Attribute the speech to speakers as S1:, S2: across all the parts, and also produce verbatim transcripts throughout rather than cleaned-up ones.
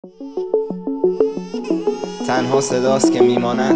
S1: تنها صداست که میماند،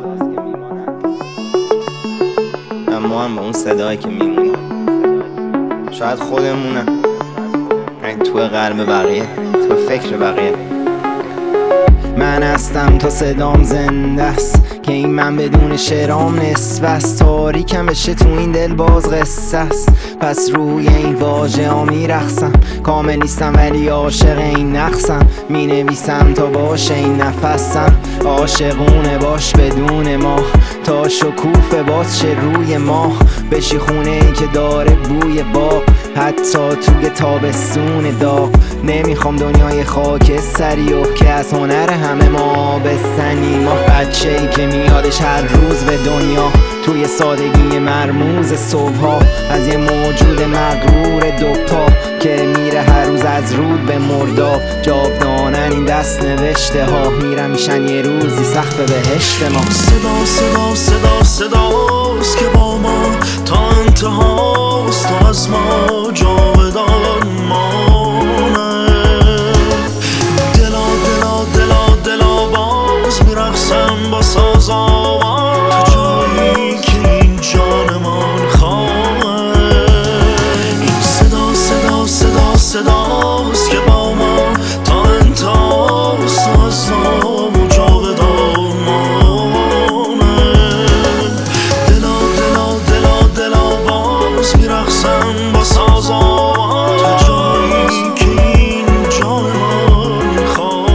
S1: اما هم با اون صدایی که میمونه شاید خودمونم، این تو قلب بقیه، تو فکر بقیه. من هستم تا صدام زنده است، که این من بدون شعرام نصف است. تاریکم بشه تو این دل باز قصه است، پس روی این واژه ها میرقصم. کامل نیستم ولی عاشق این نقصم، می نویسم تا باشه این نفسم. عاشقونه باش بدون ما، تا شکوفه باز شه روی ما. بشی خونه ای که داره بوی باغ، حتی توی تابستون داغ. نمیخوام دنیای خاکستری و که از هنر همه ما بستنی. ما بچه ای که میادش هر روز به دنیا، توی سادگی مرموز صبحها. از یه موجود مغرور دوپا که میره هر روز از رود به مرداب. جاودانن این دست نوشته ها، میرم میشن یه روزی سقف بهشت ما.
S2: صدا صدا صدا صداست که با ما تا انتهاست، تا از ما جاودان مانه. دلا دلا دلا دلا باز میرقصم با ساز آواز، تو جایی که این جانمان خواه. این صدا صدا صدا صداست که با ما تا انتهاست، تا از ما جاودان مانه. دلا دلا دلا دلا باز میرقصم با ساز آواز، تو جایی که این جانمان خواه.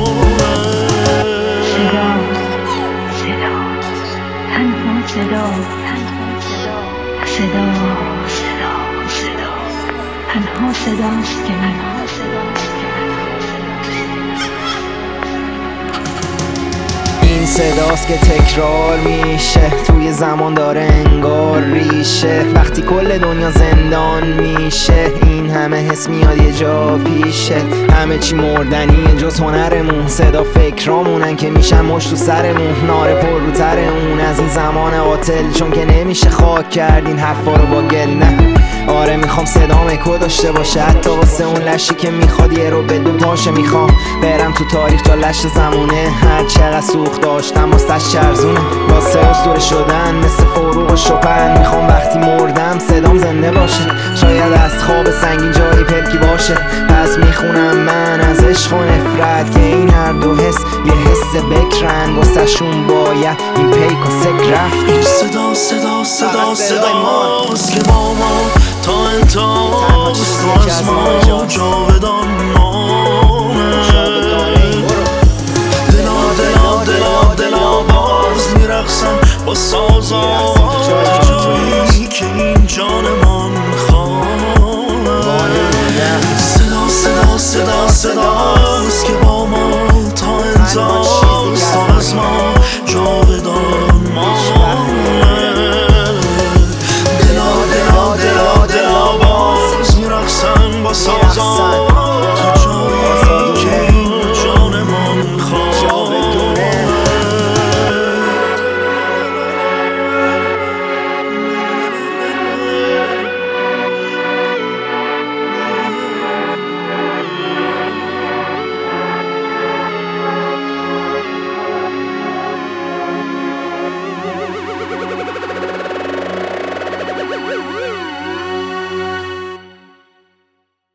S3: صدا صدا صدا صدا صدا تنها صداست که من
S1: این صداست که تکرار میشه، توی زمان داره انگار ریشه. وقتی کل دنیا زندان میشه، این همه حس میاد یه جا پیشه. همه چی مردنیه جز هنرمون، صدا فکرامونن که میشن مشت تو سرمون. ناره پر رو تر اون از این زمان قاتل، چون که نمیشه خاک کردین حرفا رو با گل. نه آره میخوام صدام اکو داشته باشه، حتی واسه اون لشی که میخواد یه رو به دو پاشه. میخوام برم تو تاریخ تا لش زمونه، هر چقدر سوخت داشتم واسه چرزونه. واسه اسطوره شدن مثل فروغ و شپن، میخوام وقتی مردم صدام زنده باشه. شاید از خواب سنگین جایی پلکی باشه، پس میخونم من از عشق و نفرت، که این هر دو حس یه حس بکرن. واسه شون باید این پیک و سک رفت.
S2: این صدا صدا صدا صداست که با ما تا انتهاست، تو از ما جاودان مانه. دلا دلا دلا دلا باز میرقصم با ساز آواز، جایی که این جانمان خواه. صدا صدا صدا صداست که با ما تا انتهاست،